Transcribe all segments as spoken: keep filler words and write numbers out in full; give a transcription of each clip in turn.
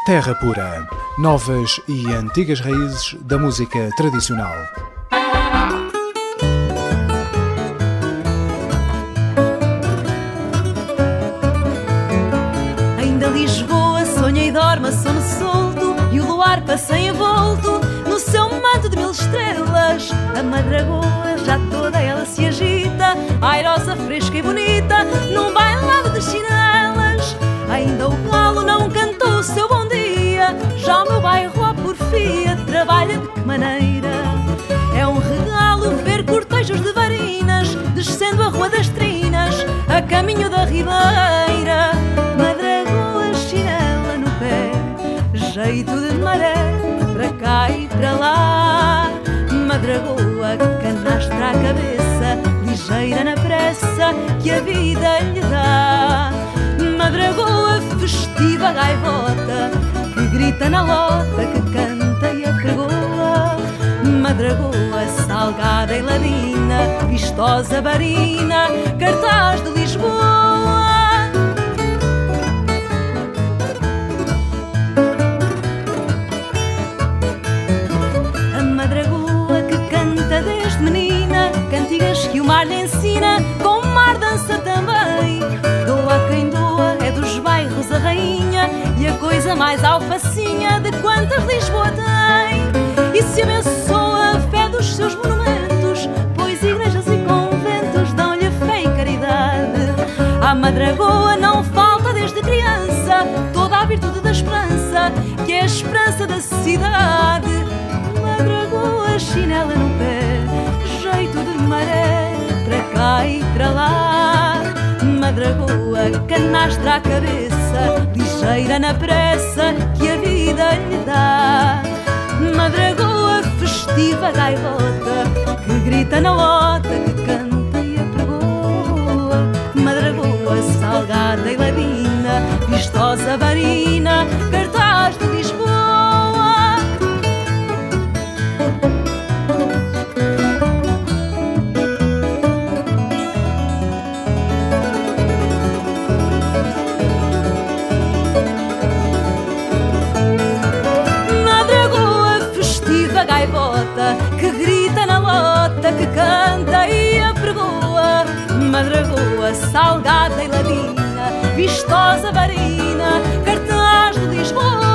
Terra Pura. Novas e antigas raízes da música tradicional. Ainda Lisboa sonha e dorme a sono solto, e o luar passeia envolto no seu manto de mil estrelas. A madragoa já toda ela se agita, airosa, fresca e bonita, num bailado de chinelas. Ainda o galo não cantou o seu bom dia, já o meu bairro à porfia trabalha de que maneira. É um regalo ver cortejos de varinas descendo a Rua das Trinas, a caminho da Ribeira. Madragoa, chinela no pé, jeito de maré, para cá e para lá. Madragoa, canastra à cabeça, ligeira na pressa que a vida lhe dá. Madragoa, festiva gaivota, que grita na lota, que canta e apregoa. Madragoa, salgada e ladina, vistosa barina, cartaz de Lisboa. A madragoa que canta desde menina, cantigas que o mar lhe ensina, com o mar dança também. Doa quem doa, é dos bairros a rainha, e a coisa mais alfacinha de quantas Lisboa tem. E se abençoa a fé dos seus monumentos, pois igrejas e conventos dão-lhe fé e caridade. À madragoa não falta desde criança toda a virtude da esperança, que é a esperança da cidade. Madragoa, chinela no pé, jeito de maré, para cá e para lá. Madragoa, canastra à cabeça, ligeira na pressa que a vida lhe dá. Madragoa, festiva gaivota, que grita na lota, que canta e apregoa. Madragoa, salgada e ladina, vistosa varina, cartaz de Lisboa. Gaivota, que grita na lota, que canta e apregoa. Madragoa, salgada e ladina, vistosa varina, cartaz de Lisboa.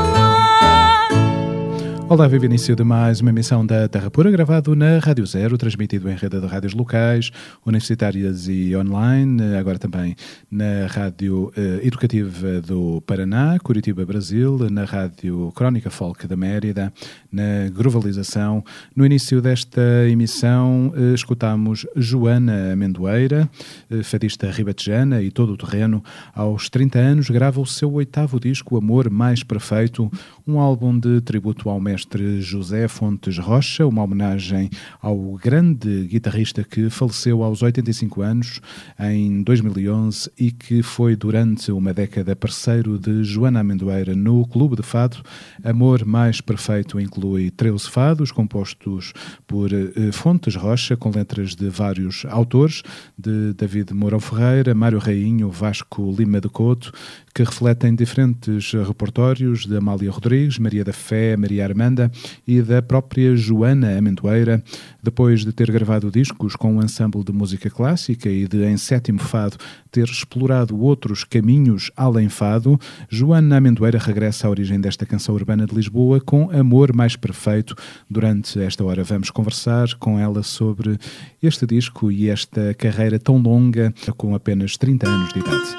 Olá, viva início de mais uma emissão da Terra Pura, gravado na Rádio Zero, transmitido em rede de rádios locais, universitárias e online, agora também na Rádio eh, Educativa do Paraná, Curitiba, Brasil, na Rádio Crónica Folk da Mérida, na Grovalização. No início desta emissão eh, escutamos Joana Amendoeira, eh, fadista ribatejana e todo o terreno. Aos trinta anos grava o seu oitavo disco, Amor Mais Perfeito, um álbum de tributo ao mestre José Fontes Rocha, uma homenagem ao grande guitarrista que faleceu aos oitenta e cinco anos em dois mil e onze e que foi durante uma década parceiro de Joana Amendoeira no Clube de Fado. Amor Mais Perfeito inclui treze fados compostos por eh, Fontes Rocha, com letras de vários autores, de David Mourão Ferreira, Mário Rainho, Vasco Lima de Couto, que refletem diferentes repertórios de Amália Rodrigues, Maria da Fé, Maria Armanda e da própria Joana Amendoeira. Depois de ter gravado discos com um ensemble de música clássica e de, em sétimo fado, ter explorado outros caminhos além fado, Joana Amendoeira regressa à origem desta canção urbana de Lisboa com Amor Mais Perfeito. Durante esta hora vamos conversar com ela sobre este disco e esta carreira tão longa, com apenas trinta anos de idade.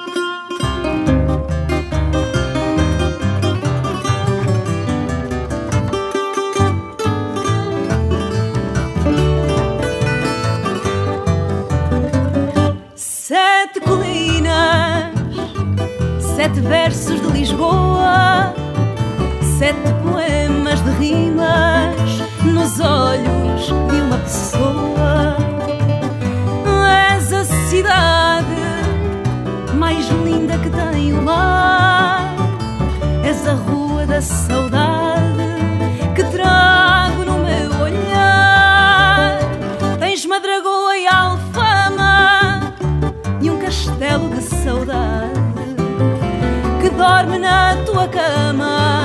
Sete colinas, sete versos de Lisboa, sete poemas de rimas nos olhos de uma pessoa. És a cidade mais linda que tem o mar, és a rua da saudade que trago no meu olhar. Tens Madragoa e Alfama e um castelo de saudade que dorme na tua cama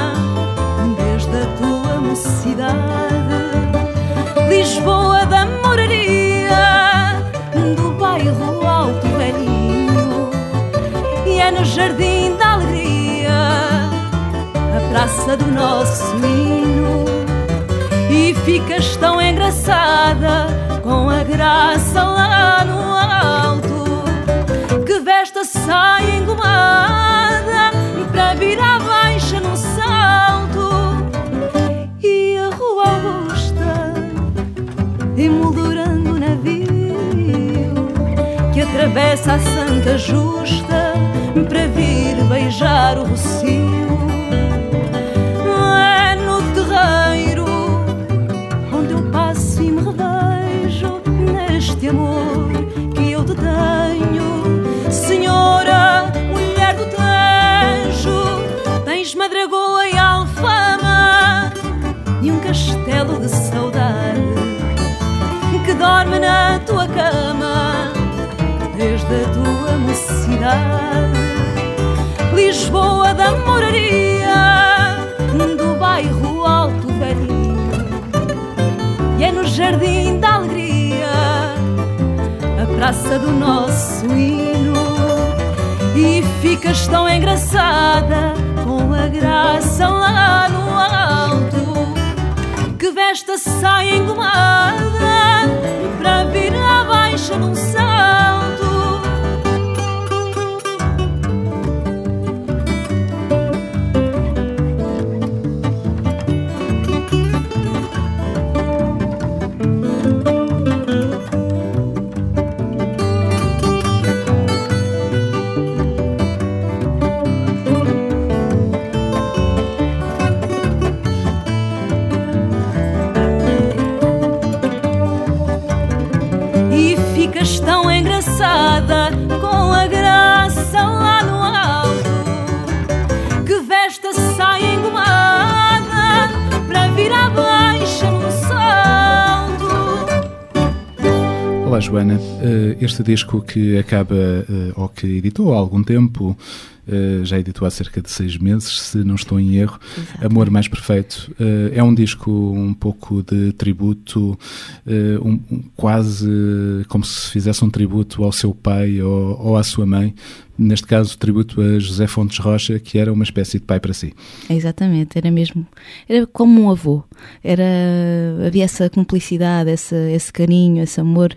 praça do nosso hino. E ficas tão engraçada com a graça lá no alto, que veste a saia engomada para vir à baixa num salto. E a Rua Augusta, emoldurando o navio que atravessa a Santa Justa para vir beijar o rocio. É no terreiro onde eu passo e me revejo neste amor que eu te tenho, senhora, mulher do Tejo. Tens Madragoa e Alfama e um castelo de saudade que dorme na tua cama desde a tua mocidade. Lisboa da moraria do bairro Alto Velhinho, e é no Jardim da Alegria a praça do nosso hino. E ficas tão engraçada com a graça lá no alto, que veste a saia engomada para vir à baixa num salto. Tão engraçada com a graça lá no alto, que veste a saia engomada para vir à baixa num salto. Olá, Joana. Este disco que acaba, ou que editou há algum tempo, Uh, já editou há cerca de seis meses, se não estou em erro. Exato. Amor Mais Perfeito, uh, é um disco um pouco de tributo, uh, um, um, quase como se fizesse um tributo ao seu pai ou, ou à sua mãe, neste caso tributo a José Fontes Rocha, que era uma espécie de pai para si. Exatamente, era mesmo, era como um avô, era, havia essa cumplicidade, essa, esse carinho, esse amor,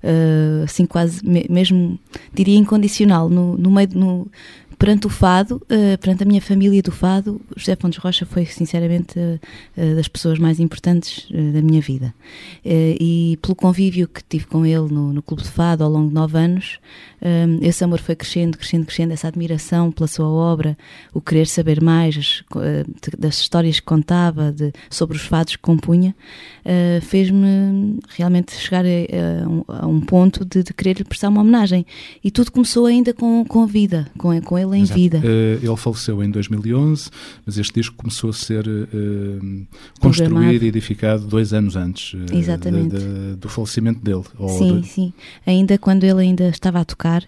uh, assim quase me, mesmo, diria incondicional, no, no meio, no perante o fado, uh, perante a minha família do fado. José Fontes Rocha foi sinceramente uh, uh, das pessoas mais importantes uh, da minha vida, uh, e pelo convívio que tive com ele no, no Clube de Fado ao longo de nove anos, um, esse amor foi crescendo, crescendo, crescendo, essa admiração pela sua obra, o querer saber mais uh, de, das histórias que contava, de, sobre os fados que compunha, uh, fez-me realmente chegar a, a, um, a um ponto de, de querer lhe prestar uma homenagem, e tudo começou ainda com, com a vida, com, com ele em Exato. vida. Uh, ele faleceu em dois mil e onze, mas este disco começou a ser uh, construído e edificado dois anos antes uh, Exatamente. De, de, do falecimento dele. Ou sim, de... sim. Ainda quando ele ainda estava a tocar,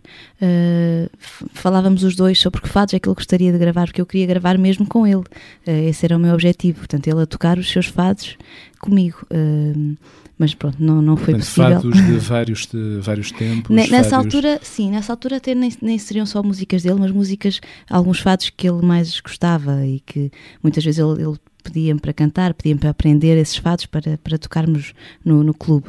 uh, falávamos os dois sobre que fados é que ele gostaria de gravar, porque eu queria gravar mesmo com ele. Uh, esse era o meu objetivo. Portanto, ele a tocar os seus fados comigo. Uh, mas pronto, não, não foi Portanto, possível. fados de vários, de vários tempos. Nessa vários... altura, sim, nessa altura até nem, nem seriam só músicas dele, mas músicas, alguns fados que ele mais gostava e que muitas vezes ele, ele pedia-me para cantar, pedia-me para aprender esses fados para, para tocarmos no, no clube.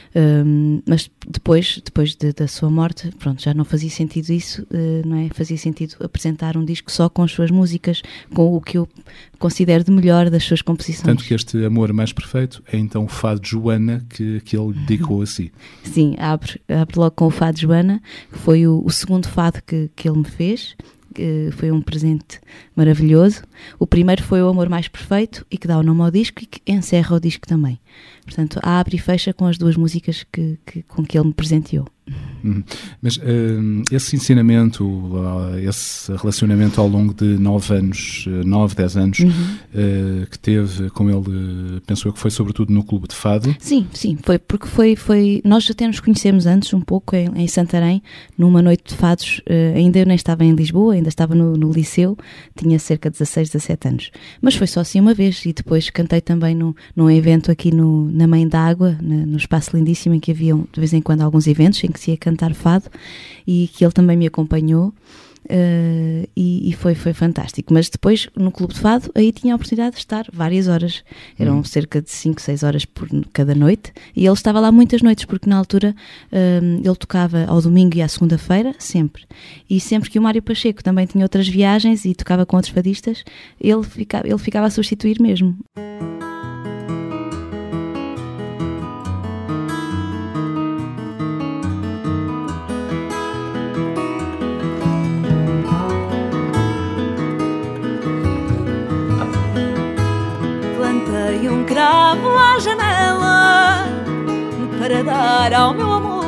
Um, mas depois, depois de, da sua morte, pronto, já não fazia sentido isso, uh, não é? Fazia sentido apresentar um disco só com as suas músicas, com o que eu considero de melhor das suas composições. Tanto que este Amor Mais Perfeito é então o fado de Joana que, que ele dedicou a si. Sim, abre, abre logo com o fado de Joana, que foi o, o segundo fado que, que ele me fez. Que foi um presente maravilhoso. O primeiro foi o Amor Mais Perfeito, e que dá o nome ao disco e que encerra o disco também. Portanto, abre e fecha com as duas músicas que, que, com que ele me presenteou. Hum. Mas uh, esse ensinamento, uh, esse relacionamento ao longo de nove anos, uh, nove, dez anos, uhum. uh, que teve com ele, uh, penso eu que foi sobretudo no Clube de Fado? Sim, sim, foi porque foi, foi nós até nos conhecemos antes um pouco em, em Santarém, numa noite de fados, uh, ainda eu nem estava em Lisboa, ainda estava no, no liceu, tinha cerca de dezasseis, dezassete anos, mas foi só assim uma vez, e depois cantei também no, num evento aqui no, na Mãe d'Água, na, no Espaço Lindíssimo, em que haviam de vez em quando alguns eventos em que se ia cantar fado, e que ele também me acompanhou. uh, e, e foi, foi fantástico. Mas depois, no Clube de Fado, aí tinha a oportunidade de estar várias horas. Eram hum. cerca de cinco, seis horas por cada noite, e ele estava lá muitas noites, porque na altura uh, ele tocava ao domingo e à segunda-feira, sempre. E sempre que o Mário Pacheco também tinha outras viagens e tocava com outros fadistas, ele ficava, ele ficava a substituir mesmo. Plantei um cravo à janela para dar ao meu amor.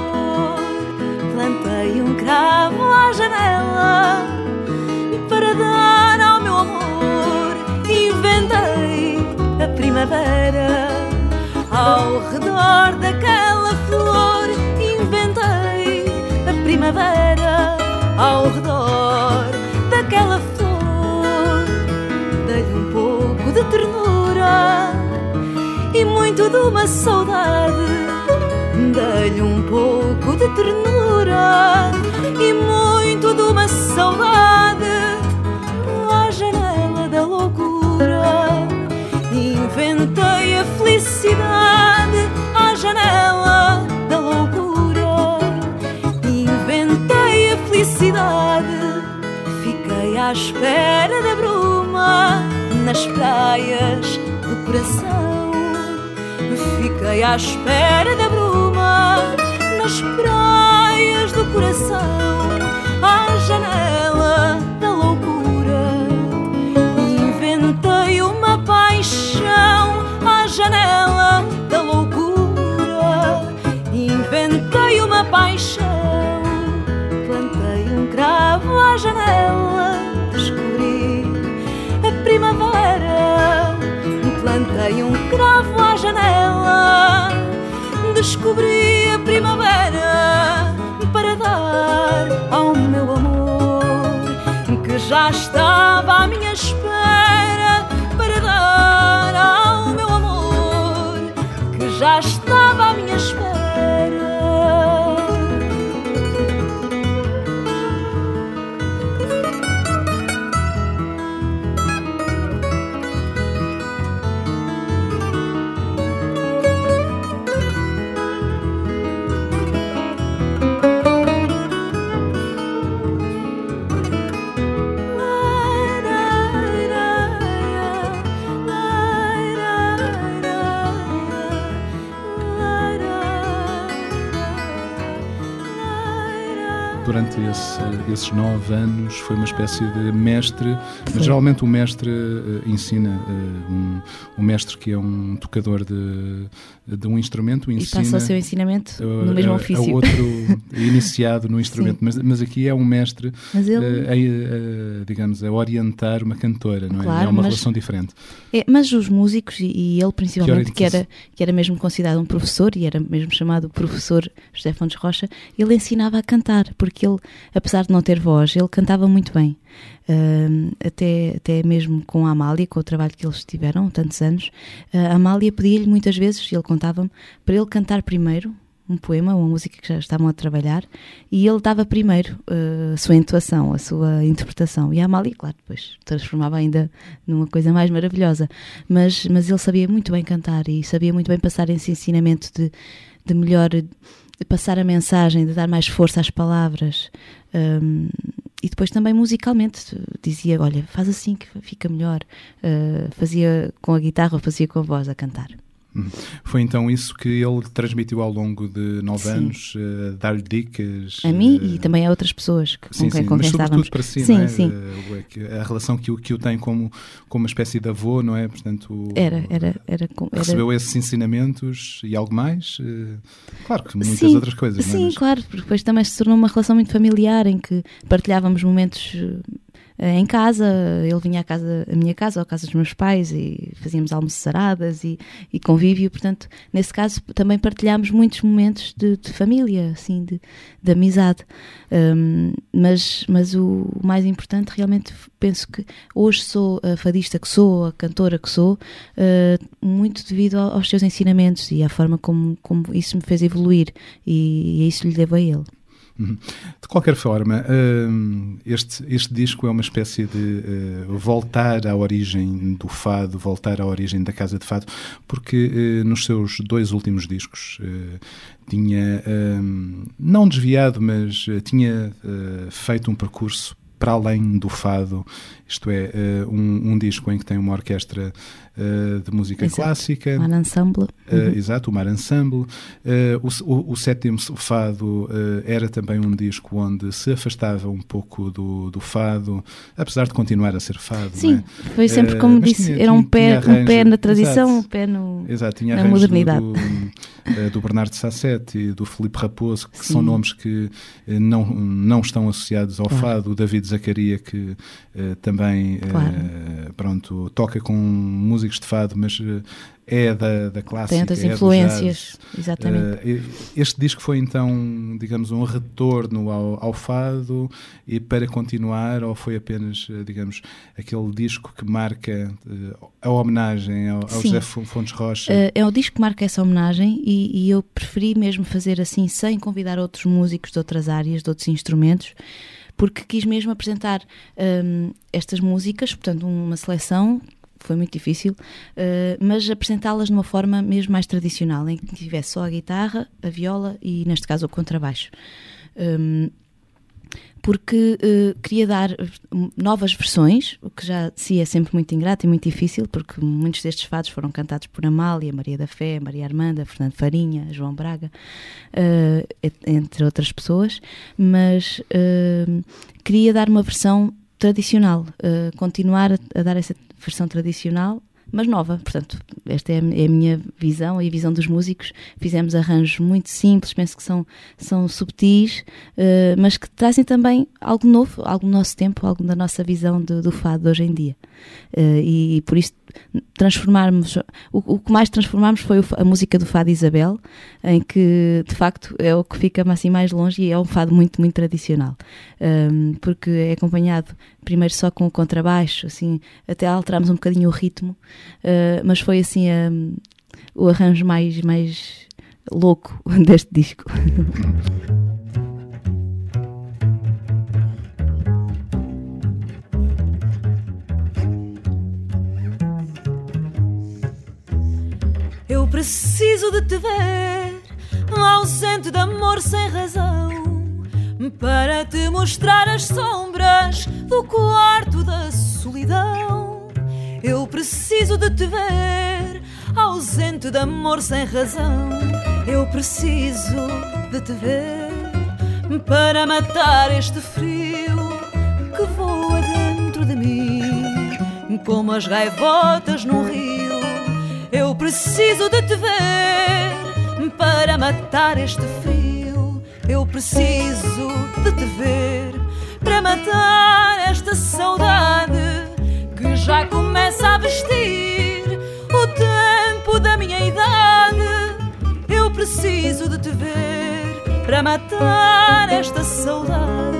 Plantei um cravo à janela para dar ao meu amor. Inventei a primavera ao redor daquela flor. Inventei a primavera ao redor daquela flor. Dei-lhe um pouco de ternura e muito de uma saudade. Dei-lhe um pouco de ternura e muito de uma saudade. À janela da loucura inventei a felicidade. À janela da loucura inventei a felicidade. Fiquei à espera da bruma nas praias do coração. Fiquei à espera da bruma nas praias do coração. À janela da loucura inventei uma paixão. À janela da loucura inventei uma paixão. Plantei um cravo à janela, descobri a primavera. Plantei um cravo à janela, descobri a primavera para dar ao meu amor, que já estava à minha espera. Para dar ao meu amor, que já estava à minha espera. Durante esse, esses nove anos foi uma espécie de mestre, mas geralmente o mestre uh, ensina, uh, um, um mestre que é um tocador de, de um instrumento, ensina... E passa o seu ensinamento uh, no mesmo ofício. A outro iniciado no instrumento, mas, mas aqui é um mestre, mas ele... uh, a, a, digamos, a orientar uma cantora, não é? Claro, é uma mas, relação diferente. É, mas os músicos, e, e ele principalmente, que, que, era, que era mesmo considerado um professor, e era mesmo chamado professor José Fontes Rocha, ele ensinava a cantar, porque ele, apesar de não ter voz, ele cantava muito bem. Uh, até, até mesmo com a Amália, com o trabalho que eles tiveram, tantos anos, uh, a Amália pedia-lhe muitas vezes, ele contava-me, para ele cantar primeiro um poema, uma música que já estavam a trabalhar, e ele dava primeiro uh, a sua entoação, a sua interpretação, e a Amália, claro, depois transformava ainda numa coisa mais maravilhosa, mas, mas ele sabia muito bem cantar e sabia muito bem passar esse ensinamento de, de melhor, de passar a mensagem, de dar mais força às palavras. Um, e depois também musicalmente dizia, olha, faz assim que fica melhor. Uh, fazia com a guitarra ou fazia com a voz a cantar. Foi então isso que ele transmitiu ao longo de nove sim. anos, uh, dar-lhe dicas... A mim uh, e também a outras pessoas com sim, quem, sim, com quem mas estávamos. Sobretudo para si, sim, não é? Sim. Uh, a relação que o, que o tem como, como uma espécie de avô, não é? Portanto, era, era, era, era... recebeu esses ensinamentos e algo mais? Uh, claro que muitas sim, outras coisas. Sim, não é? Mas... claro, porque depois também se tornou uma relação muito familiar em que partilhávamos momentos... em casa, ele vinha à casa, à minha casa ou à casa dos meus pais e fazíamos almoçaradas e, e convívio, portanto, nesse caso também partilhámos muitos momentos de, de família, assim, de, de amizade. Um, mas, mas o mais importante, realmente, penso que hoje sou a fadista que sou, a cantora que sou, uh, muito devido aos seus ensinamentos e à forma como, como isso me fez evoluir, e, e isso lhe devo a ele. De qualquer forma, este, este disco é uma espécie de uh, voltar à origem do fado, voltar à origem da Casa de Fado, porque uh, nos seus dois últimos discos uh, tinha, um, não desviado, mas uh, tinha uh, feito um percurso para além do fado, isto é, uh, um, um disco em que tem uma orquestra uh, de música exato. Clássica. Mar Ensemble. Uh, uhum. Exato, o Mar Ensemble. Uh, o, o, o sétimo fado uh, era também um disco onde se afastava um pouco do, do fado, apesar de continuar a ser fado. Sim, não é? foi sempre uh, como disse, tinha, era um, tinha, pé, tinha arranjo, um pé na tradição, exato, um pé no, exato, tinha na arranjo modernidade. Do, do, do Bernardo Sassetti e do Filipe Raposo, que Sim. são nomes que uh, não, não estão associados ao claro. fado. O David Zacaria, que uh, também claro. uh, pronto, toca com músicos de fado, mas uh, é da, da clássica. Tem outras é influências, exatamente. Uh, este disco foi então, digamos, um retorno ao, ao fado e para continuar, ou foi apenas, digamos, aquele disco que marca uh, a homenagem ao, ao José Fontes Rocha? Uh, é o disco que marca essa homenagem e, e eu preferi mesmo fazer assim, sem convidar outros músicos de outras áreas, de outros instrumentos, porque quis mesmo apresentar um, estas músicas, portanto uma seleção, foi muito difícil, uh, mas apresentá-las de uma forma mesmo mais tradicional, em que tivesse só a guitarra, a viola e neste caso o contrabaixo. Um, porque uh, queria dar novas versões, o que já de si é sempre muito ingrato e muito difícil, porque muitos destes fados foram cantados por Amália, Maria da Fé, Maria Armanda, Fernando Farinha, João Braga, uh, entre outras pessoas, mas uh, queria dar uma versão tradicional, uh, continuar a, a dar essa versão tradicional, mas nova. Portanto, esta é a, é a minha visão e a visão dos músicos. Fizemos arranjos muito simples, penso que são, são subtis, uh, mas que trazem também algo novo, algo do nosso tempo, algo da nossa visão do, do fado de hoje em dia. Uh, e, e por isso transformarmos, o, o que mais transformámos foi o, a música do fado Isabel, em que de facto é o que fica assim mais longe e é um fado muito, muito tradicional, um, porque é acompanhado primeiro só com o contrabaixo, assim, até alterámos um bocadinho o ritmo, uh, mas foi assim um, o arranjo mais, mais louco deste disco. Eu preciso de te ver, ausente de amor sem razão, para te mostrar as sombras do quarto da solidão. Eu preciso de te ver, ausente de amor sem razão. Eu preciso de te ver, para matar este frio que voa dentro de mim, como as gaivotas no rio. Eu preciso de te ver, para matar este frio. Eu preciso de te ver, para matar esta saudade que já começa a vestir o tempo da minha idade. Eu preciso de te ver, para matar esta saudade.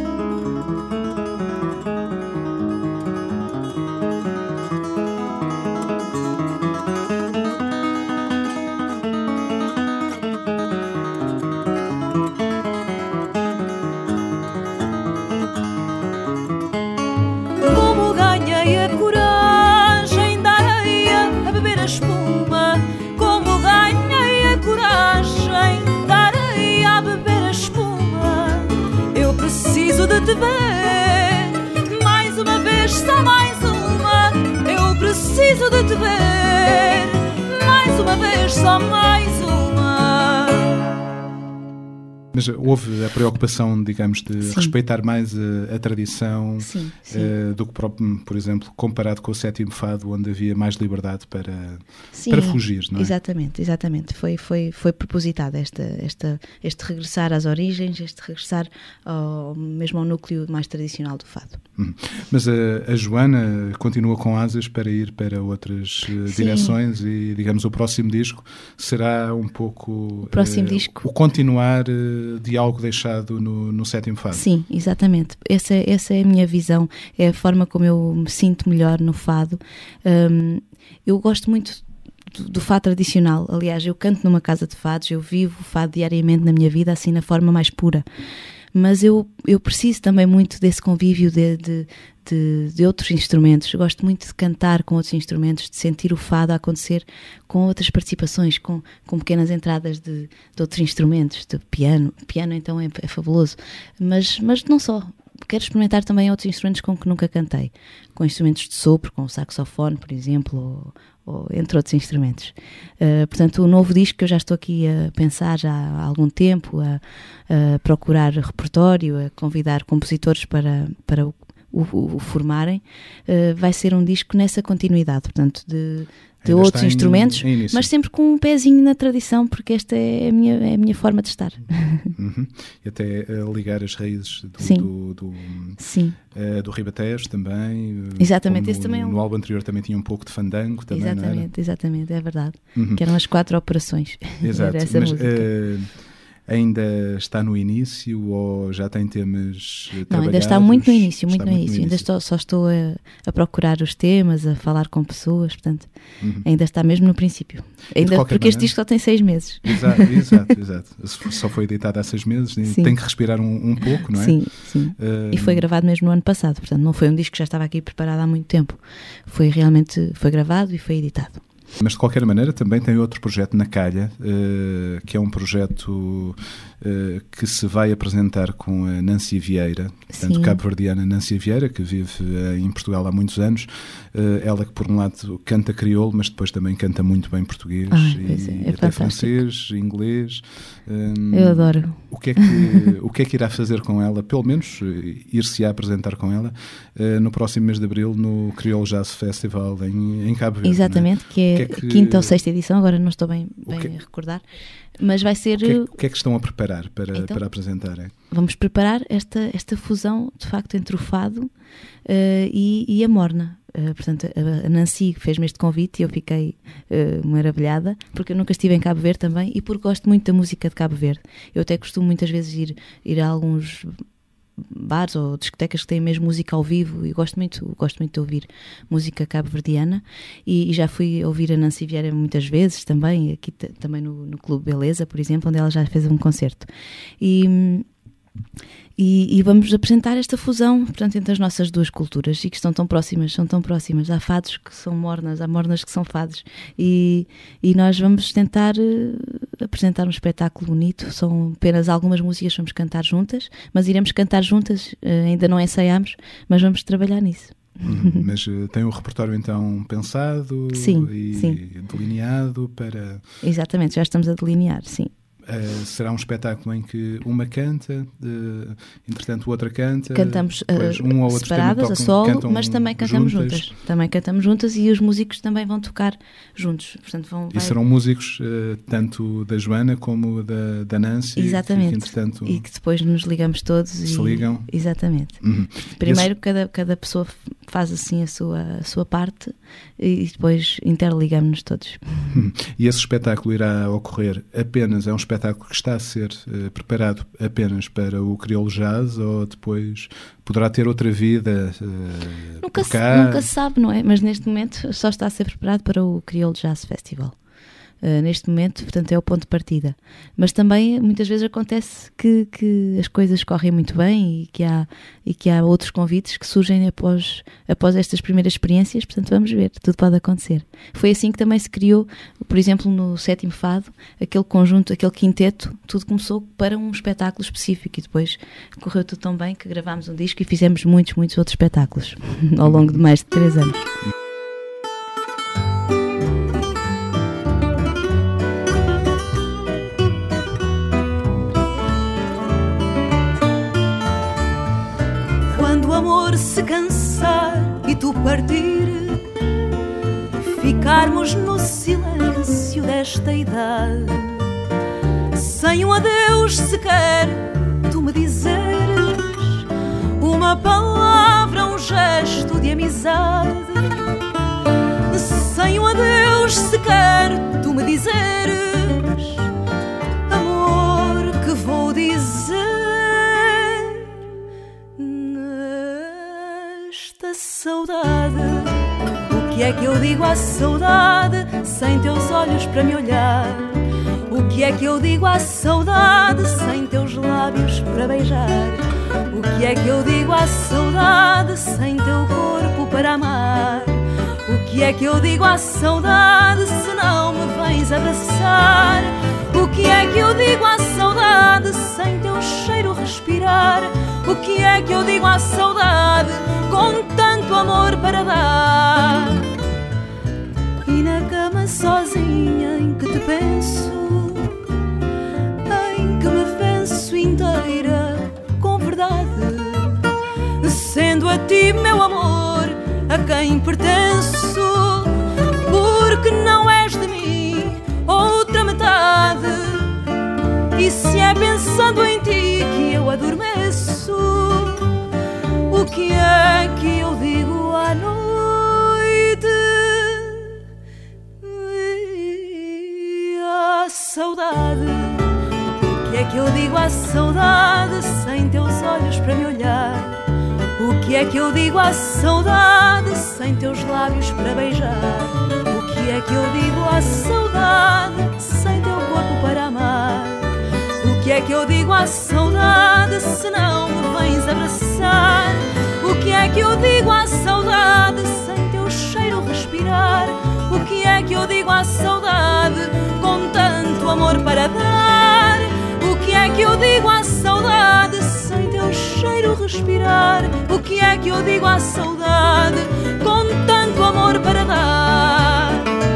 De te ver, mais uma vez, só mais uma. Eu preciso de te ver, mais uma vez, só mais uma. Mas houve a preocupação, digamos, de sim. respeitar mais a, a tradição, sim, sim. Uh, do que, por exemplo, comparado com o sétimo fado, onde havia mais liberdade para, sim, para fugir, não é? Exatamente, exatamente. Foi, foi, foi propositado esta, esta, este regressar às origens, este regressar ao, mesmo ao núcleo mais tradicional do fado. Hum. Mas a, a Joana continua com asas para ir para outras uh, direções e, digamos, o próximo disco será um pouco o, próximo uh, disco. o continuar uh, de algo deixado no, no sétimo fado. Sim, exatamente. Essa, essa é a minha visão, é a forma como eu me sinto melhor no fado. Um, eu gosto muito do, do fado tradicional. Aliás, eu canto numa casa de fados, eu vivo o fado diariamente na minha vida, assim, na forma mais pura. Mas eu, eu preciso também muito desse convívio de, de, de, de outros instrumentos. Eu gosto muito de cantar com outros instrumentos, de sentir o fado a acontecer com outras participações, com, com pequenas entradas de, de outros instrumentos, de piano. Piano, então, é, é fabuloso. Mas, mas não só. Quero experimentar também outros instrumentos com que nunca cantei. Com instrumentos de sopro, com o saxofone, por exemplo, ou, ou entre outros instrumentos. Uh, portanto, o novo disco que eu já estou aqui a pensar já há algum tempo, a, a procurar repertório, a convidar compositores para, para o, o, o formarem, uh, vai ser um disco nessa continuidade, portanto, de... de Ainda outros em, instrumentos, em mas sempre com um pezinho na tradição, porque esta é a minha, é a minha forma de estar. Uhum. E até uh, ligar as raízes do, Sim. do, do, Sim. Uh, do Ribatejo também. Uh, Exatamente, esse no, também é um... no álbum anterior também tinha um pouco de fandango também, Exatamente, não era? exatamente, é verdade. Uhum. Que eram as quatro operações. Exato, dessa mas música. Uh, ainda está no início ou já tem temas uh, Não, ainda está muito no início, muito está no muito início. no Ainda estou, só estou a, a procurar os temas, a falar com pessoas, portanto, Uhum. ainda está mesmo no princípio. Ainda, qualquer porque este maneira- disco só tem seis meses. Exato, exato, exato. Só foi editado há seis meses e Sim. tem que respirar um, um pouco, não é? Sim, sim. Uh, E foi gravado mesmo no ano passado, portanto não foi um disco que já estava aqui preparado há muito tempo. Foi realmente, foi gravado e foi editado. Mas de qualquer maneira também tem outro projeto na calha, uh, que é um projeto uh, que se vai apresentar com a Nancy Vieira, portanto Sim. cabo-verdiana Nancy Vieira, que vive uh, em Portugal há muitos anos. Uh, ela que por um lado canta crioulo, mas depois também canta muito bem português Ai, e, pois é, é e até fantástico. francês, inglês. Um, Eu adoro. O que, é que, o que é que irá fazer com ela? Pelo menos uh, ir-se a apresentar com ela uh, no próximo mês de Abril no Creole Jazz Festival em, em Cabo Verde. Exatamente, não é? que é, O que é que- quinta ou sexta edição, agora não estou bem, O bem que- a recordar, mas vai ser, O que, é, o que é que estão a preparar para, Então? para apresentarem? vamos preparar esta, esta fusão, de facto, entre o fado eh, e, e a morna. Eh, portanto, a, a Nancy fez-me este convite e eu fiquei eh, maravilhada, porque eu nunca estive em Cabo Verde também e porque gosto muito da música de Cabo Verde. Eu até costumo muitas vezes ir, ir a alguns bares ou discotecas que têm mesmo música ao vivo e gosto muito, gosto muito de ouvir música cabo-verdiana e, e já fui ouvir a Nancy Vieira muitas vezes também, aqui t- também no, no Clube Beleza, por exemplo, onde ela já fez um concerto. E... E, e vamos apresentar esta fusão, portanto, entre as nossas duas culturas e que estão tão próximas, são tão próximas. Há fados que são mornas, há mornas que são fados e, e nós vamos tentar uh, apresentar um espetáculo bonito. São apenas algumas músicas que vamos cantar juntas, mas iremos cantar juntas, uh, ainda não ensaiámos, mas vamos trabalhar nisso. Uhum. Mas uh, tem o repertório então pensado Sim, e sim. delineado para... Exatamente, já estamos a delinear, sim. Uh, será um espetáculo em que uma canta, uh, entretanto outra canta. Cantamos depois uh, um ou outro separadas, também a tocam- solo, cantam mas também cantamos juntas. juntas. Também cantamos juntas e os músicos também vão tocar juntos. Portanto, vão, E vai- serão músicos uh, tanto da Joana como da, da Nancy. Exatamente. Que, entretanto, E que depois nos ligamos todos. se e, ligam. Exatamente. Uhum. Primeiro cada, cada pessoa faz assim a sua, a sua parte e depois interligamos-nos todos. E esse espetáculo irá ocorrer apenas, é um espetáculo que está a ser uh, preparado apenas para o Creole Jazz ou depois poderá ter outra vida uh, Nunca por se, cá? nunca se sabe, não é? Mas neste momento só está a ser preparado para o Creole Jazz Festival. Uh, neste momento, portanto, é o ponto de partida. Mas também muitas vezes acontece que, que as coisas correm muito bem e que, há, e que há outros convites que surgem após, após estas primeiras experiências, portanto vamos ver, tudo pode acontecer. Foi assim que também se criou, por exemplo, no Sétimo Fado, aquele conjunto, aquele quinteto, tudo começou para um espetáculo específico e depois correu tudo tão bem que gravámos um disco e fizemos muitos, muitos outros espetáculos ao longo de mais de três anos. Quando o amor se cansar e tu partir, ficarmos no silêncio desta idade, sem um adeus sequer tu me dizeres uma palavra, um gesto de amizade, sem um adeus sequer tu me dizeres amor, que vou dizer nesta saudade, o que é que eu digo à saudade sem teus olhos para me olhar? O que é que eu digo à saudade sem teus lábios para beijar? O que é que eu digo à saudade sem teu corpo para amar? O que é que eu digo à saudade se não me vens abraçar? O que é que eu digo à saudade sem teu cheiro respirar? O que é que eu digo à saudade com tanto amor para dar? E na cama sozinha em que te penso, em que me venço inteira com verdade, sendo a ti, meu amor, a quem pertenço, porque não és de mim outra metade. E se é pensando em ti que eu adormeço, o que é que eu digo à noite? E à saudade. O que é que eu digo à saudade sem teus olhos para me olhar? O que é que eu digo à saudade sem teus lábios para beijar? O que é que eu digo à saudade sem teu corpo para amar? O que é que eu digo à saudade se não me vens abraçar? O que é que eu digo à saudade sem teu cheiro respirar? O que é que eu digo à saudade com tanto amor para dar? O que é que eu digo à saudade sem teu cheiro respirar? O que é que eu digo à saudade com tanto amor para dar?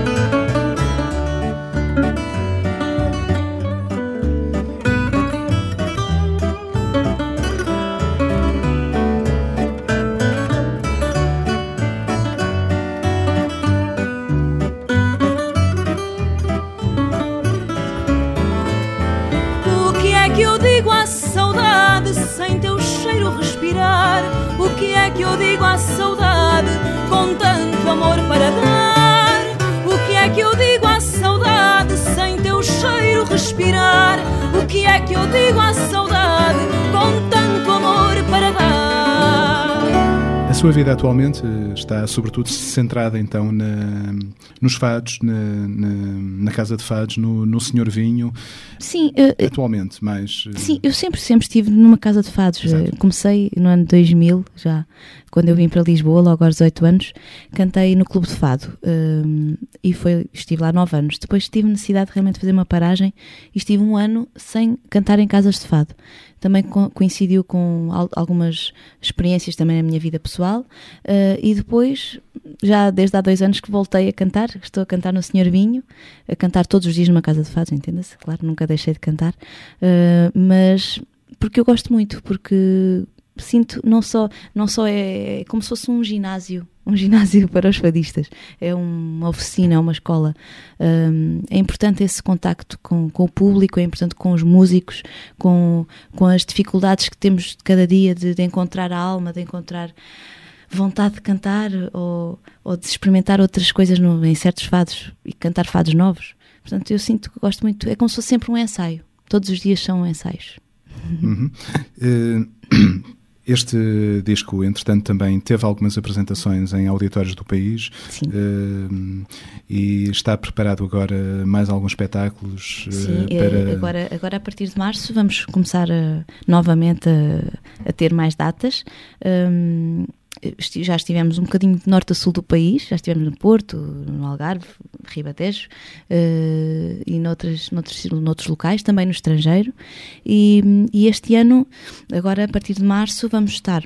Sem teu cheiro respirar, o que é que eu digo à saudade com tanto amor para dar? O que é que eu digo à saudade sem teu cheiro respirar? O que é que eu digo à saudade com tanto amor para dar? A sua vida atualmente está sobretudo centrada então na, nos fados, na, na, na casa de fados, no, no Senhor Vinho. Sim, uh, atualmente, mas... Uh... Sim, eu sempre, sempre estive numa casa de fados. Exato. Comecei no ano dois mil, já quando eu vim para Lisboa, logo aos dezoito anos, cantei no Clube de Fado um, e foi, estive lá nove anos. Depois tive necessidade de realmente fazer uma paragem e estive um ano sem cantar em casas de fado. Também co- coincidiu com al- algumas experiências também na minha vida pessoal uh, e depois, já desde há dois anos que voltei a cantar, estou a cantar no Senhor Vinho, a cantar todos os dias numa casa de fados, entenda-se, claro, nunca deixei de cantar, uh, mas porque eu gosto muito, porque sinto, não só, não só é, é como se fosse um ginásio, um ginásio para os fadistas, é uma oficina, é uma escola. Um, é importante esse contacto com, com o público, é importante com os músicos, com, com as dificuldades que temos de cada dia de, de encontrar a alma, de encontrar vontade de cantar ou, ou de experimentar outras coisas no, em certos fados e cantar fados novos. Portanto, eu sinto que gosto muito, é como se fosse sempre um ensaio, todos os dias são ensaios. Uhum. Uh, este disco, entretanto, também teve algumas apresentações em auditórios do país. Sim. Uh, e está preparado agora mais alguns espetáculos? Uh, Sim, para... agora, agora a partir de março vamos começar a, novamente a, a ter mais datas. Um, já estivemos um bocadinho de norte a sul do país, já estivemos no Porto, no Algarve, Ribatejo uh, e noutros, noutros, noutros locais, também no estrangeiro, e, e este ano, agora a partir de março, vamos estar,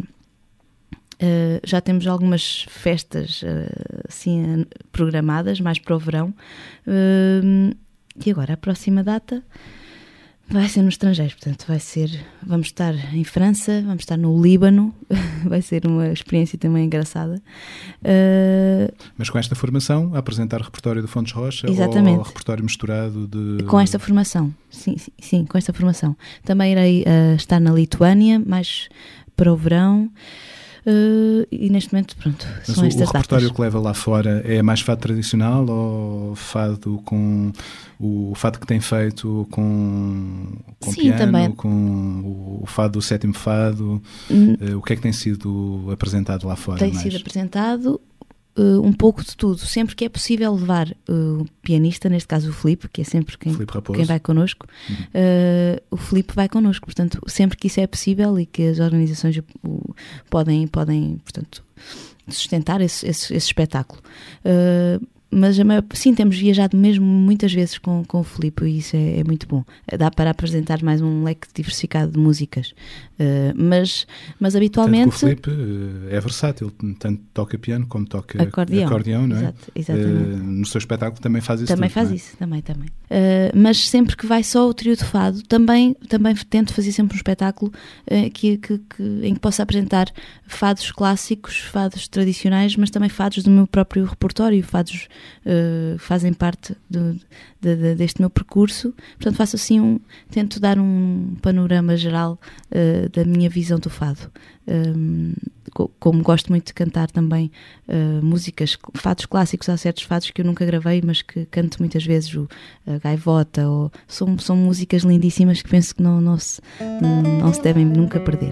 uh, já temos algumas festas uh, assim programadas, mais para o verão, uh, e agora a próxima data vai ser no estrangeiro, portanto vai ser, vamos estar em França, vamos estar no Líbano, vai ser uma experiência também engraçada. Uh, Mas com esta formação, a apresentar repertório do Fontes Rocha? Exatamente. Ou repertório misturado de... Com esta formação, sim, sim, sim, com esta formação. Também irei uh, estar na Lituânia, mais para o verão. Uh, e neste momento, pronto, Mas são o, estas o repertório datas. que leva lá fora é mais fado tradicional ou fado com o fado que tem feito com, com Sim, piano, também. com o fado do sétimo fado? Hum. Uh, o que é que tem sido apresentado lá fora? Tem mais? sido apresentado uh, um pouco de tudo. Sempre que é possível levar uh, o pianista, neste caso o Filipe, que é sempre quem, quem vai connosco, uhum. uh, o Filipe vai connosco. Portanto, sempre que isso é possível e que as organizações o, podem, podem, portanto, sustentar esse, esse, esse espetáculo. Uh, Mas sim, temos viajado mesmo muitas vezes com, com o Filipe e isso é, é muito bom. Dá para apresentar mais um leque diversificado de músicas. Uh, mas, mas habitualmente... Tanto que o Filipe é versátil, tanto toca piano como toca acordeão, acordeão não é? Exato, exatamente. Uh, no seu espetáculo também faz isso Também tudo, faz não é? isso, também, também. Uh, mas sempre que vai só o trio de fado, também, também tento fazer sempre um espetáculo uh, que, que, que, em que possa apresentar fados clássicos, fados tradicionais, mas também fados do meu próprio repertório, fados Uh, fazem parte do, de, de, deste meu percurso. Portanto, faço assim um, tento dar um panorama geral uh, da minha visão do fado. Um, co- como gosto muito de cantar também uh, músicas, fados clássicos, há certos fados que eu nunca gravei, mas que canto muitas vezes, o a gaivota, ou, são, são músicas lindíssimas que penso que não, não, se, não se devem nunca perder.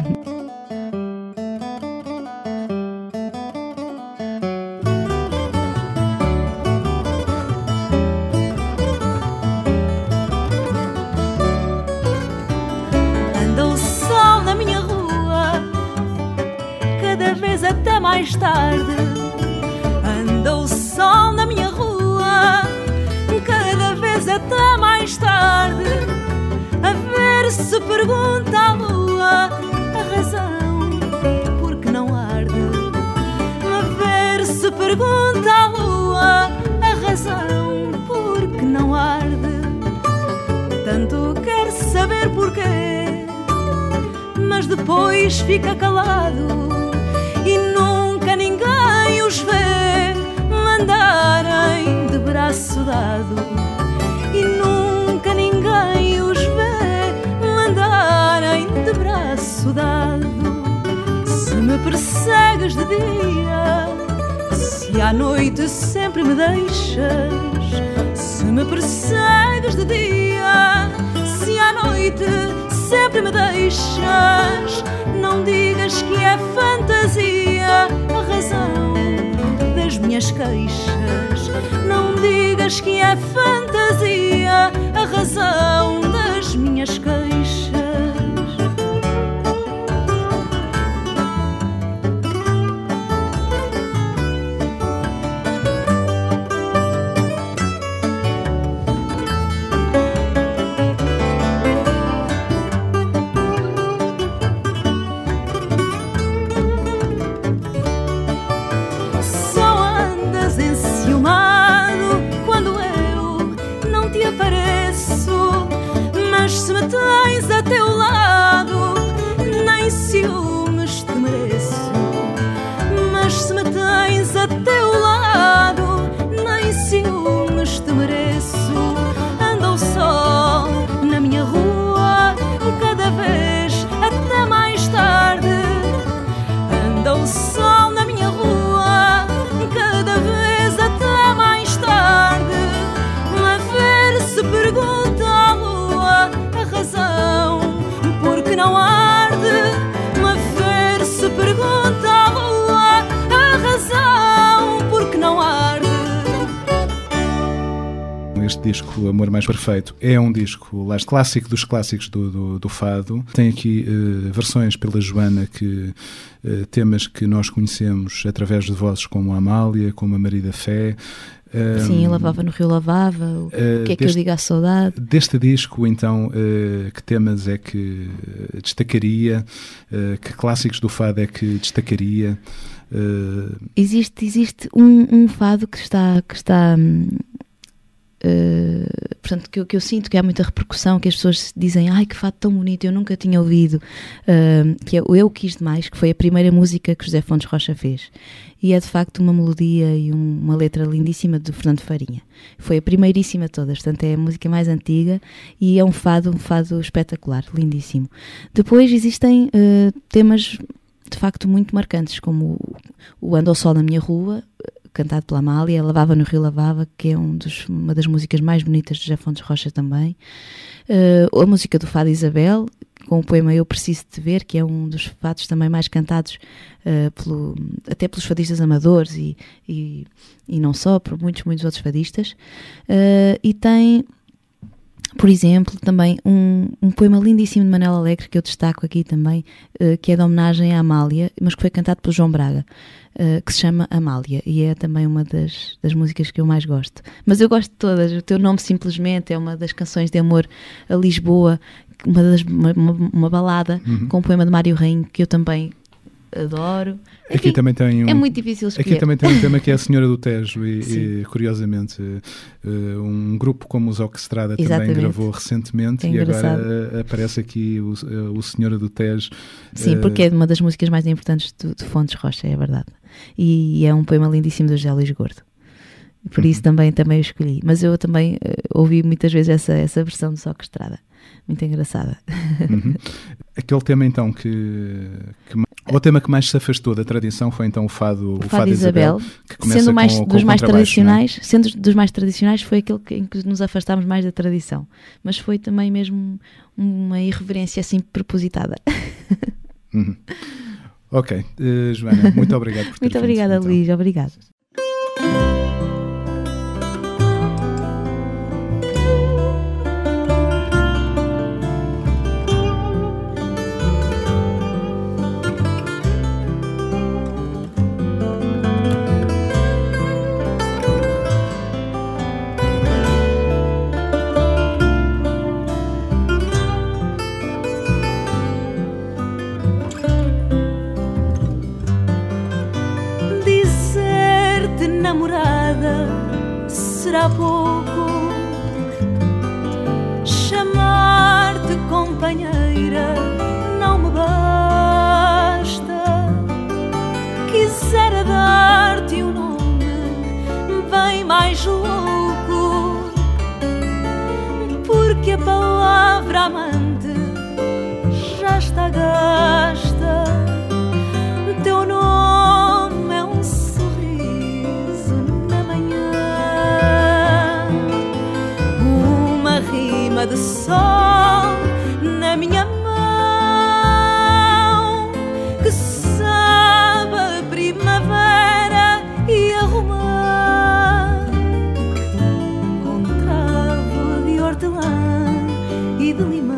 Mais tarde anda o sol na minha rua, cada vez até mais tarde, a ver se pergunta à lua a razão porque não arde, a ver se pergunta à lua a razão porque não arde. Tanto quer saber porquê, mas depois fica calado e nunca ninguém os vê andarem de braço dado, e nunca ninguém os vê andarem de braço dado. Se me persegues de dia, se à noite sempre me deixas, se me persegues de dia, se à noite sempre me deixas, não digas que é fantasia a razão das minhas queixas, não digas que é fantasia a razão das minhas queixas. Tens a teu lado, nem ciúmes te mereço. Mas se me tens a teu lado, nem ciúmes te mereço. Anda o sol na minha rua, cada vez até mais tarde. Anda o sol na minha rua, cada vez até mais tarde. A ver se pergunta à lua a razão porque não arde, a ver se pergunta à lua a razão porque não arde. Este disco, Amor Mais Perfeito, é um disco lá, clássico dos clássicos do, do, do fado. Tem aqui uh, versões pela Joana, que uh, temas que nós conhecemos através de vozes como a Amália, como a Maria da Fé. Sim, Lavava no Rio Lavava, o uh, que é deste, que eu digo à saudade. Deste disco, então, uh, que temas é que destacaria? Uh, que clássicos do fado é que destacaria? Uh... Existe, existe um, um fado que está... Que está Uh, portanto, que eu, que eu sinto que há muita repercussão, que as pessoas dizem, ai que fado tão bonito, eu nunca tinha ouvido, uh, que é o Eu Quis Demais, que foi a primeira música que José Fontes Rocha fez, e é de facto uma melodia e um, uma letra lindíssima de Fernando Farinha. Foi a primeiríssima de todas, portanto é a música mais antiga e é um fado, um fado espetacular, lindíssimo. Depois existem uh, temas de facto muito marcantes, como o, o Anda ao Sol na Minha Rua, cantado pela Amália, Lavava no Rio Lavava, que é um dos, uma das músicas mais bonitas de José Fontes Rocha também. Uh, a música do Fado Isabel, com o poema Eu Preciso Te Ver, que é um dos fados também mais cantados uh, pelo, até pelos fadistas amadores e, e, e não só, por muitos, muitos outros fadistas. Uh, e tem, por exemplo, também um, um poema lindíssimo de Manela Alegre, que eu destaco aqui também, uh, que é de homenagem à Amália, mas que foi cantado pelo João Braga, uh, que se chama Amália, e é também uma das, das músicas que eu mais gosto. Mas eu gosto de todas. O Teu Nome Simplesmente é uma das canções de amor a Lisboa, uma, das, uma, uma, uma balada, uhum, com um poema de Mário Rainho, que eu também adoro. Aqui Enfim, também tem um, é muito difícil escolher. Aqui também tem um tema que é a Senhora do Tejo e, e curiosamente, um grupo como os Orquestrada também gravou recentemente, é e agora aparece aqui o, o Senhora do Tejo. Sim, porque é uma das músicas mais importantes de, de Fontes Rocha, é verdade. E é um poema lindíssimo do José Luís Gordo. Por isso uhum. também, também o escolhi. Mas eu também uh, ouvi muitas vezes essa, essa versão de Orquestrada. Muito engraçada. Uhum. Aquele tema então que, que... O tema que mais se afastou da tradição foi então o fado, o fado, o fado Isabel, Isabel, que começa sendo mais, com, dos com mais tradicionais, é? sendo dos mais tradicionais, foi aquele que, em que nos afastámos mais da tradição. Mas foi também mesmo uma irreverência assim propositada. Uhum. Ok, uh, Joana, muito obrigado por ter Muito obrigada, então. Luís, obrigado. Será pouco chamar-te companheira, não me basta. Quisera dar-te um nome bem mais louco, porque a palavra amante já está gasta. Teu nome é um sorriso na manhã, uma rima de sol na minha mão, que sabe a primavera e a romã, com travo de hortelã e de limão.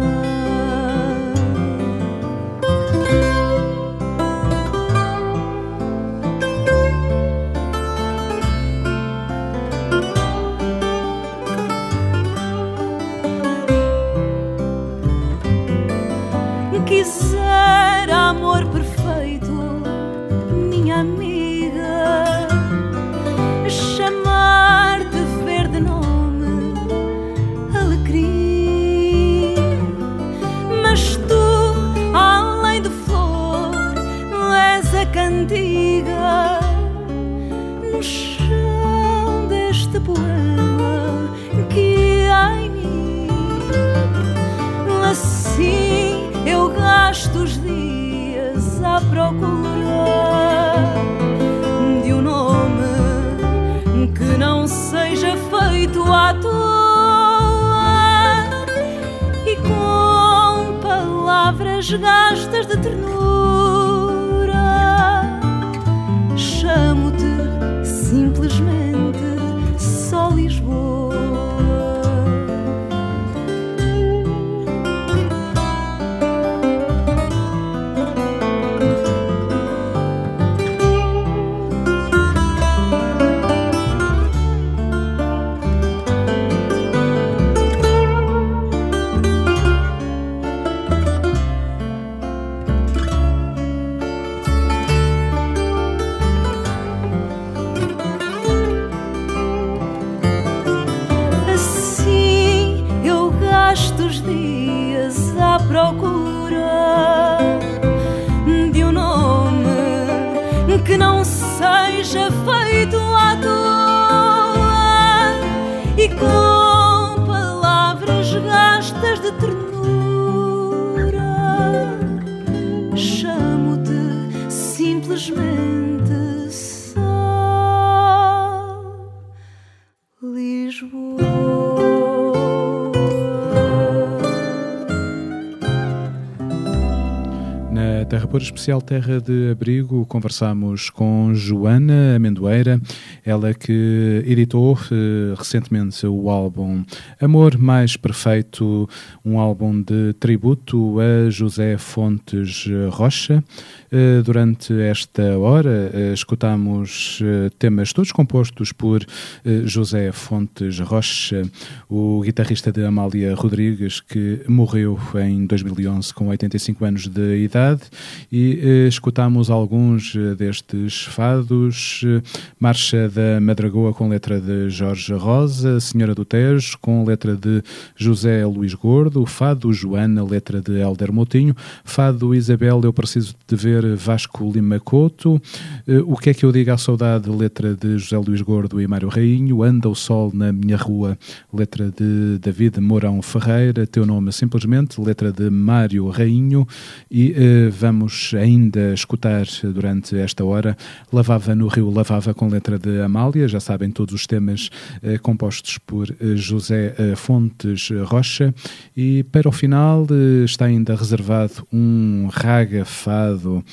Quisera amor perfeito, minha amiga, chamar-te verde nome, alecrim. Mas tu, além de flor, és a cantiga no chão deste poema que há em mim. Assim eu gasto os dias à procura de um nome que não seja feito à toa e com palavras gastas de ternura. Chamo-te simplesmente só Lisboa. Procura de um nome que não seja feito à toa e com palavras gastas de ternura. Chamo-te simplesmente só Lisboa. Terra Pura Especial Terra de Abrigo, conversamos com Joana Amendoeira, ela que editou uh, recentemente o álbum Amor Mais Perfeito, um álbum de tributo a José Fontes Rocha. Uh, durante esta hora uh, escutamos uh, temas todos compostos por uh, José Fontes Rocha, o guitarrista de Amália Rodrigues, que morreu em dois mil e onze com oitenta e cinco anos de idade, e uh, escutamos alguns uh, destes fados: uh, Marcha da Madragoa com letra de Jorge Rosa, Senhora do Tejo com letra de José Luís Gordo, Fado Joana, letra de Hélder Moutinho, Fado Isabel, Eu Preciso de Ver, Vasco Lima Couto, uh, O Que É Que Eu Digo à Saudade, letra de José Luís Gordo e Mário Rainho, Anda o Sol na Minha Rua, letra de David Mourão Ferreira, Teu Nome Simplesmente, letra de Mário Rainho, e uh, vamos ainda escutar durante esta hora Lavava no Rio Lavava com letra de Amália, já sabem, todos os temas uh, compostos por uh, José uh, Fontes Rocha, e para o final uh, está ainda reservado um raga fado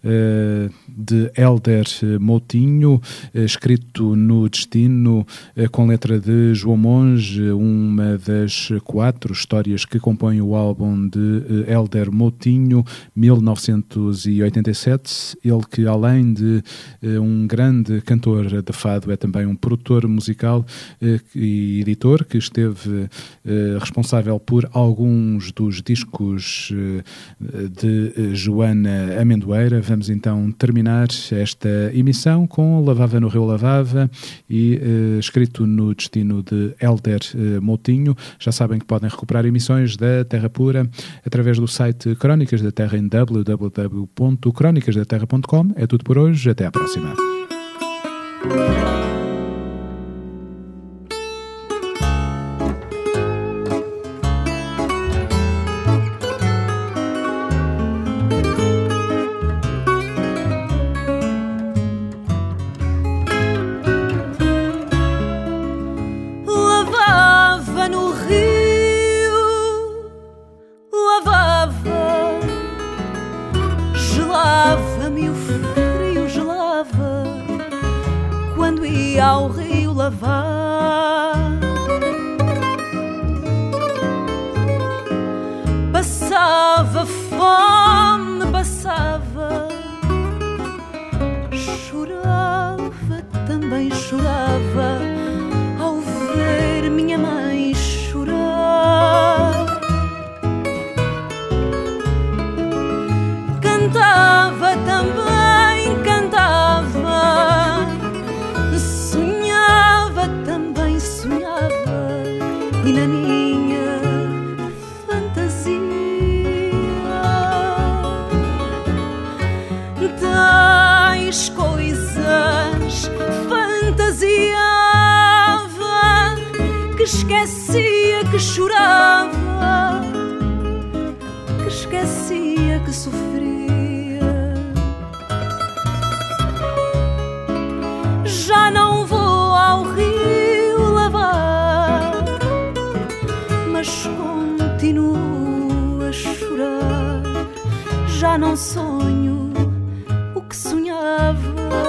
Uh, de Hélder Moutinho, uh, escrito no Destino, uh, com letra de João Monge, uma das quatro histórias que compõem o álbum de uh, Hélder Moutinho, mil novecentos e oitenta e sete. Ele que, além de uh, um grande cantor de fado, é também um produtor musical uh, e editor, que esteve uh, responsável por alguns dos discos uh, de uh, Joana Amendoeira. Vamos então terminar esta emissão com Lavava no Rio Lavava e uh, escrito no Destino de Hélder uh, Moutinho. Já sabem que podem recuperar emissões da Terra Pura através do site Crónicas da Terra em w w w ponto crónicas da terra ponto com. É tudo por hoje, até à próxima. Ao rio lavar, passava fome, passava, chorava, também chorava, ao ver minha mãe chorar. Cantava também, cantava, e na minha fantasia tais coisas fantasiava, que esquecia que chorava, que esquecia que sofria. Já não vou ao rio lavar, mas continuo a chorar. Já não sonho o que sonhava.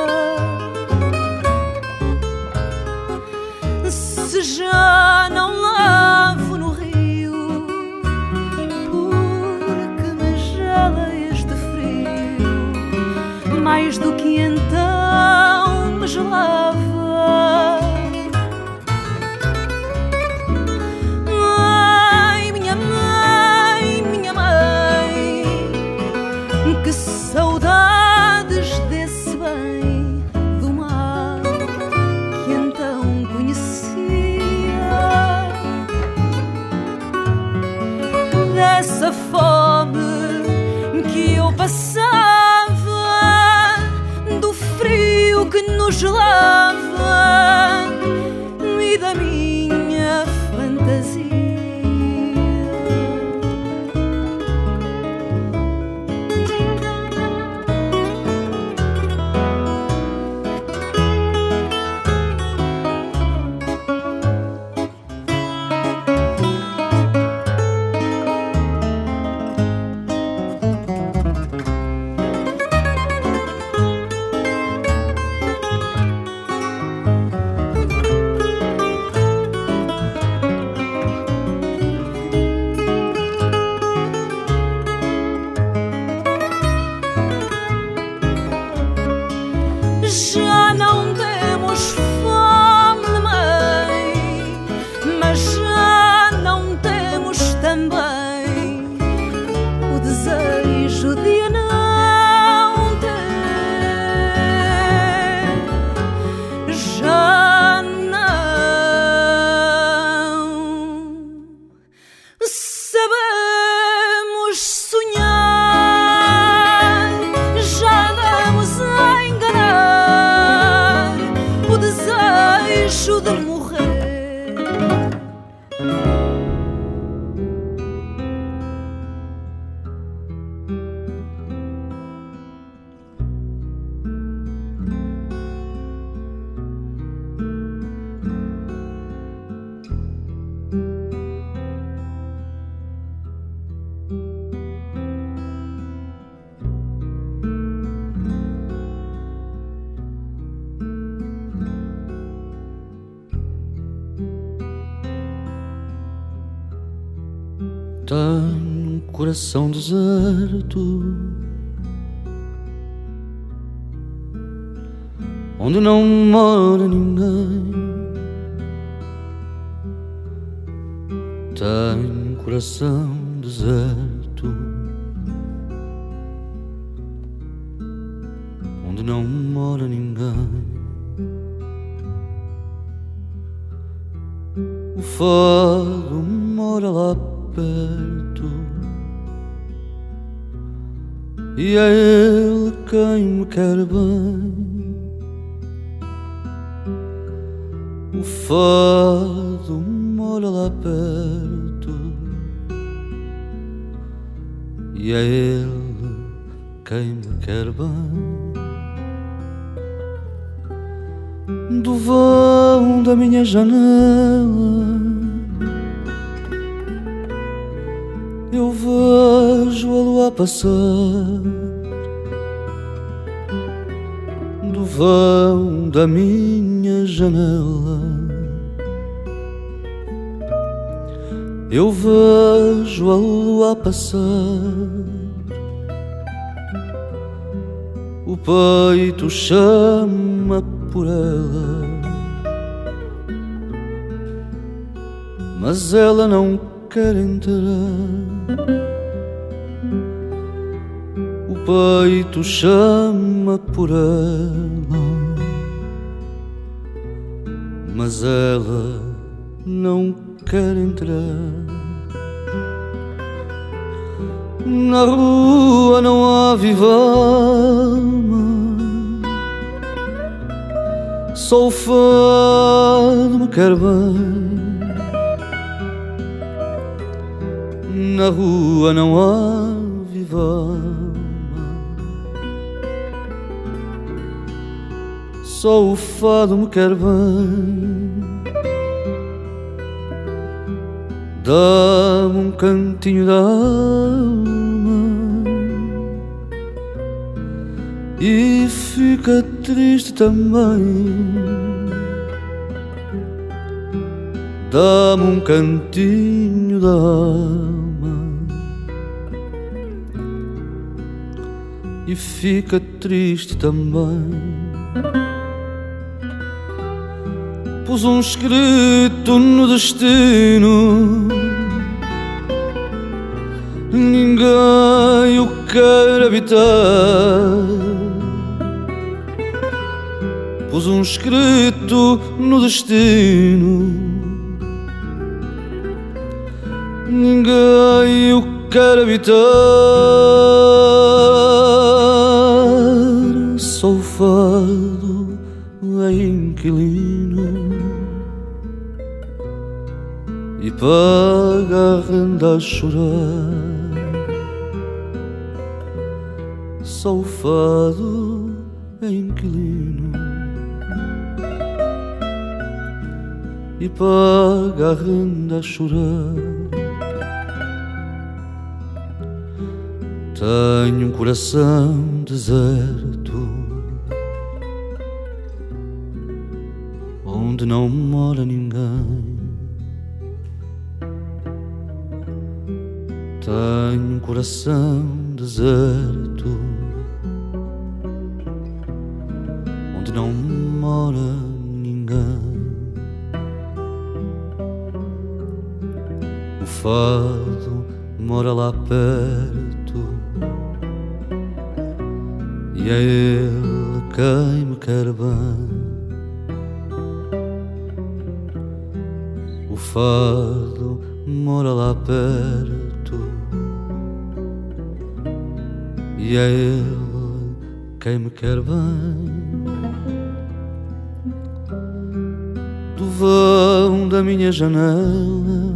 Se já não lavo no rio, porque me gela este frio, mais do que então me gelava. Que saudades desse bem do mar que então conhecia, dessa fome que eu passava, do frio que nos gelava e da minha fantasia. Tenho um coração deserto, onde não mora ninguém. Tenho um coração deserto, onde não mora ninguém. O fado mora lá perto, e é ele quem me quer bem. O fado mora lá perto, e é ele quem me quer bem. Do vão da minha janela eu vejo a lua passar. Do vão da minha janela eu vejo a lua passar. O peito chama por ela, mas ela não quer entrar. O peito chama por ela, mas ela não quer entrar. Na rua não há viva alma, só o fado me quer bem. Na rua não há viva alma, só o fado me quer bem. Dá-me um cantinho da alma e fica triste também. Dá-me um cantinho da alma e fica triste também. Pus um escrito no destino, ninguém o quer habitar. Pus um escrito no destino, ninguém o quer habitar. Só o fado é inquilino e paga a renda a chorar. Só o fado é inquilino e paga a renda a chorar. Tenho um coração deserto, onde não mora ninguém. Tenho um coração deserto, onde não mora ninguém. O fado mora lá perto, e é ele quem me quer bem. O fado mora lá perto, e é ele quem me quer bem. Do vão da minha janela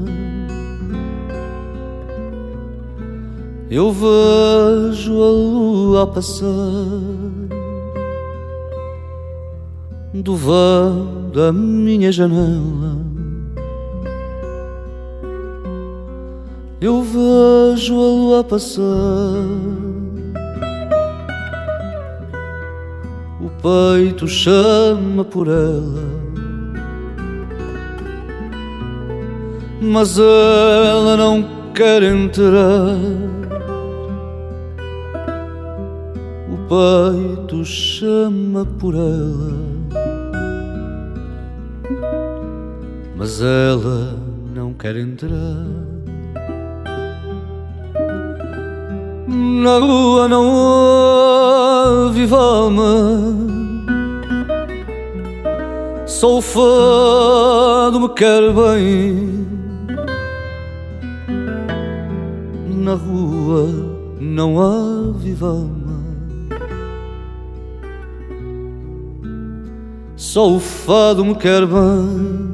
eu vejo a lua passar. Do vão da minha janela eu vejo a lua passar. O peito chama por ela, mas ela não quer entrar, o peito chama por ela, mas ela não quer entrar. Na rua não há viva alma, só o fado me quer bem. Na rua não há viva alma, só o fado me quer bem.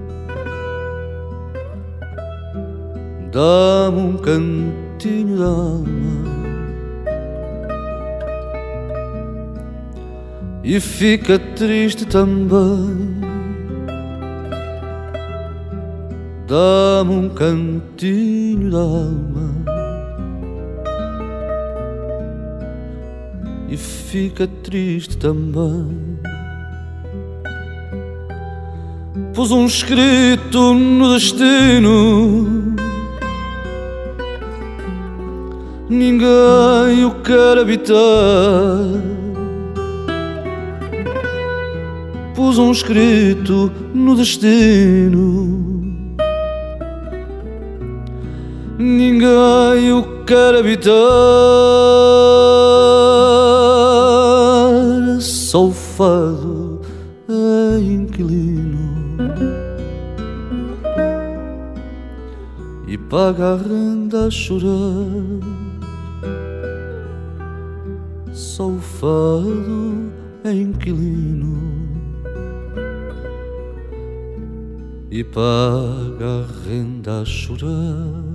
Dá-me um cantinho da alma e fica triste também. Dá-me um cantinho da alma e fica triste também. Pus um escrito no destino, ninguém o quer habitar. Pus um escrito no destino, ninguém o quer habitar. Só o fado é inquilino e paga a renda a chorar. Só o fado é inquilino e paga a renda a chorar.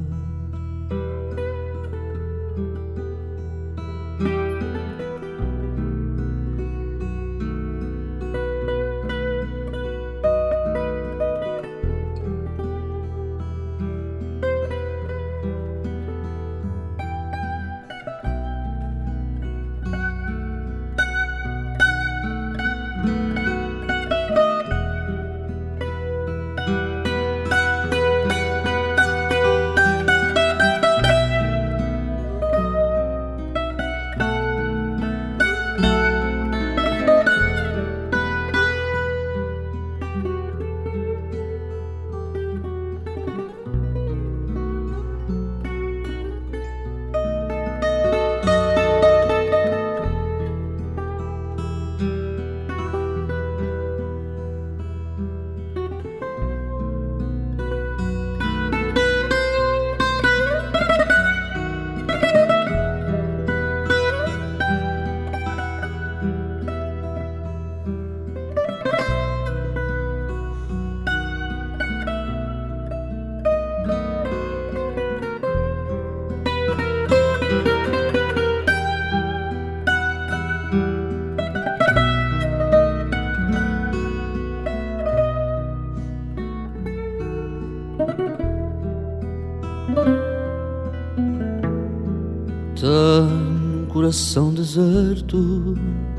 Tenho um coração deserto,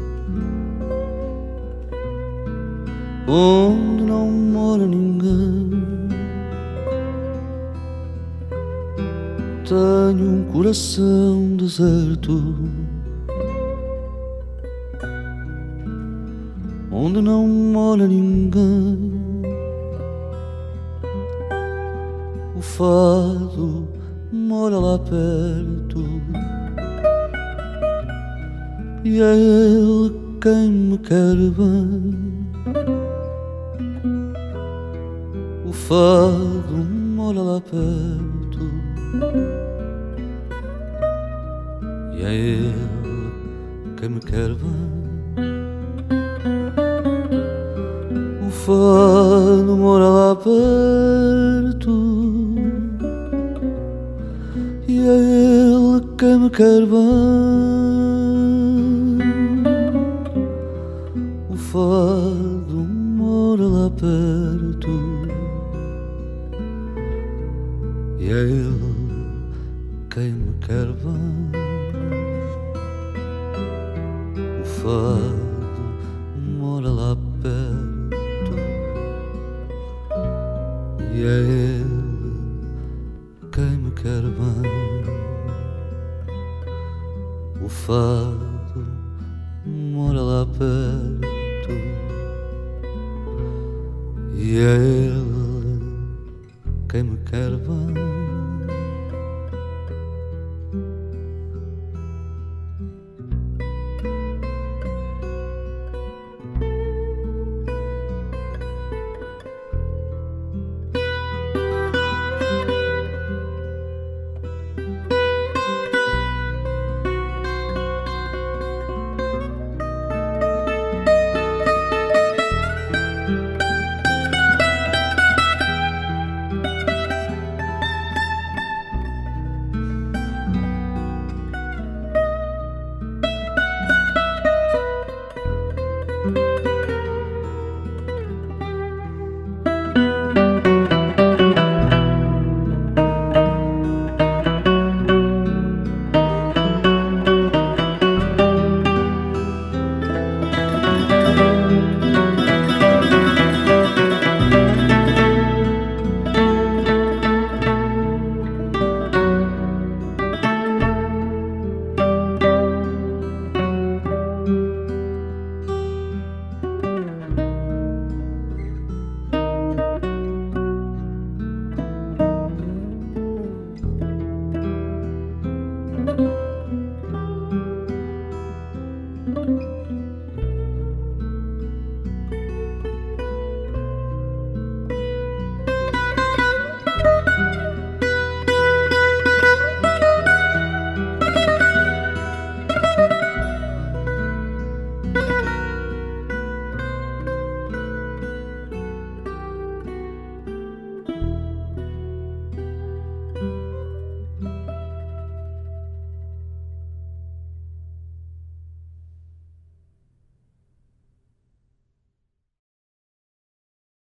onde não mora ninguém. Tenho um coração deserto, onde não mora ninguém. O fado mora lá perto e é ele quem me quer bem. O fado mora lá perto e é ele quem me quer bem. O fado mora lá perto e é ele quem me quer bem. O fado mora lá perto e é ele quem me quer bem. O fado mora lá perto e é ele quem me quer quer bem. O fado mora lá perto e é ele